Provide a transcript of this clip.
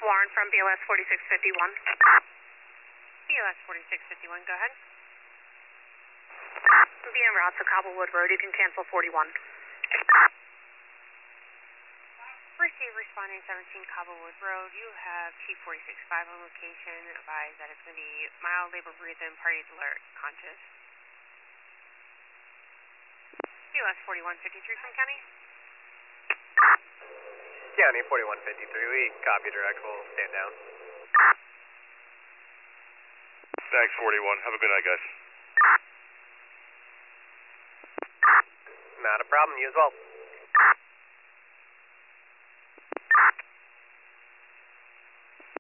Warren from BLS 4651. BLS 4651, go ahead. Be en route to Cobblewood Road, you can cancel 41. Receive responding 17 Cobblewood Road. You have Chief 465 on location. Advise that it's going to be mild labor breathing, parties alert, conscious. BLS 4153 from County. County 4153, we copy direct, we'll stand down. Thanks 41, have a good night guys. Not a problem, you as well.